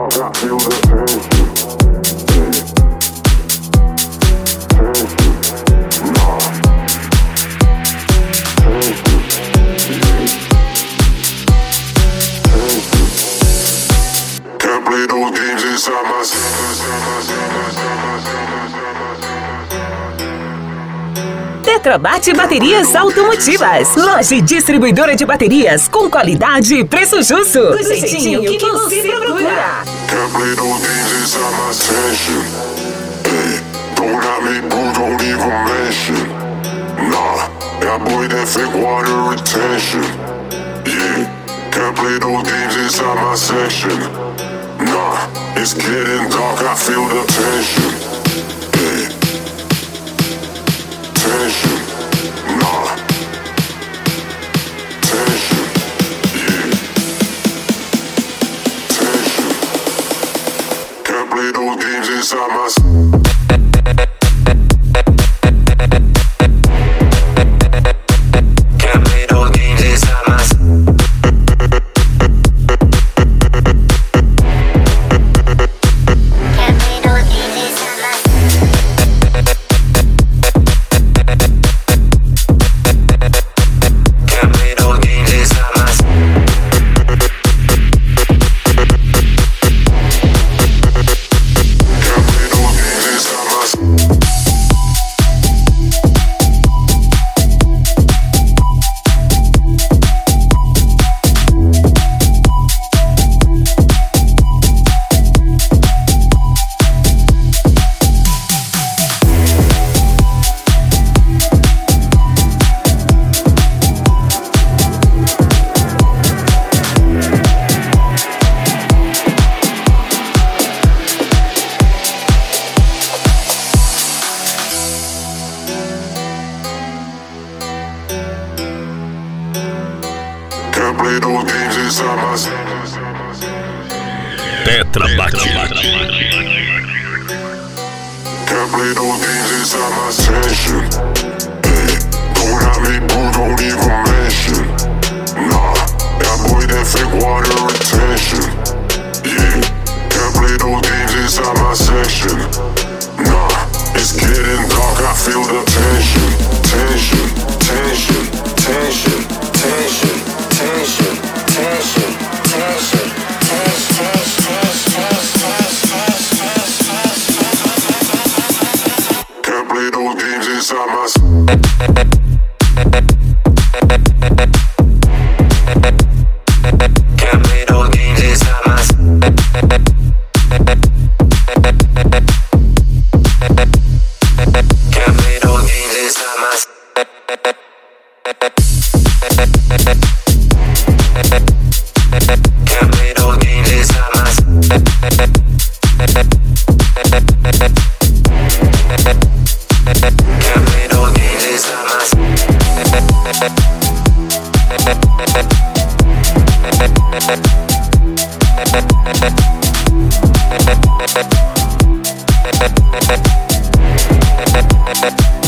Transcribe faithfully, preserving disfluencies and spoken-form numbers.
Tetrabate Baterias Automotivas. Loja e distribuidora de baterias com qualidade e preço justo. Do jeitinho que, que você procura. Can't play those games inside my session. Hey, don't have me boo, don't even mention. Nah, that boy that fake water retention. Yeah, can't play those games inside my section. Nah, it's getting dark, I feel the tension. Hey, tension. Nah, tension. Yeah, tension. Can't play those games inside my section. Tetrabate. Can't play those games inside my session. Hey, don't have me boo, don't even mention. Nah, that boy that fake water retention. Yeah, can't play those games inside my section. Nah, it's getting dark, I feel the tension. Tension, tension, tension, tension, tension, tension, tension, can't play those games inside my Can't play those games inside my Can't play those games inside my Can't play those games inside my Can't play those games inside my Can't